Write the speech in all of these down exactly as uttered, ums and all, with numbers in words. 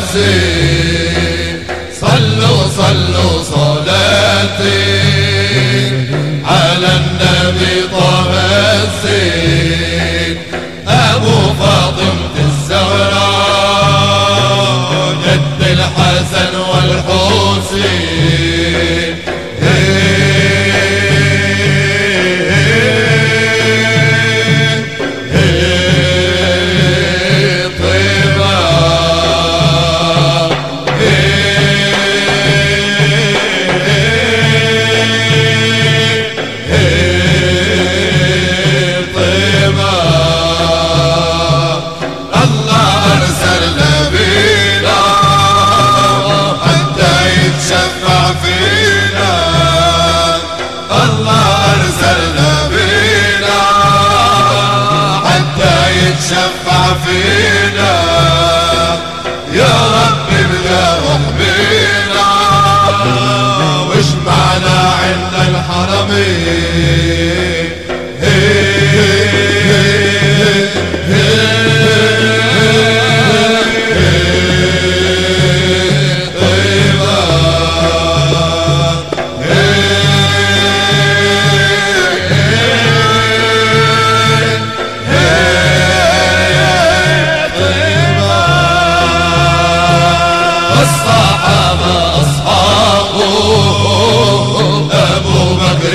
الزين. صلوا صلوا صلاتي على النبي طه الزين. أبو فاطمة الزهراء جد الحسن والحسين. شفع فينا يا رب ابقى روح بينا واجمعنا عند الحرمين. الصحابة أصحابه أبو بكر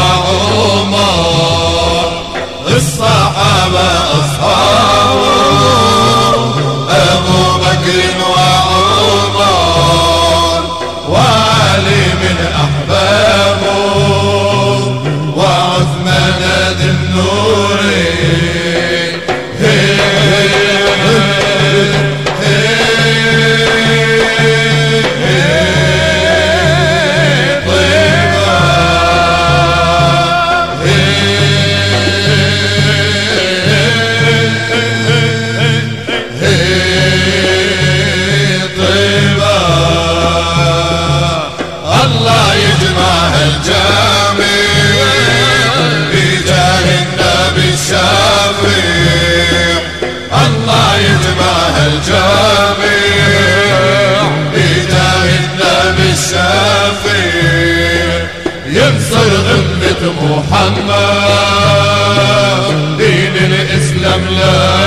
وعمر. الصحابة أصحابه أبو بكر وعمر. وعلي من أحبابه وعثمان ذي النورين. الله يجمع الجميع بجاه النبي الشفيع. الله يجمع الجميع بجاه النبي الشفيع. ينصر أمة محمد دين الإسلام لا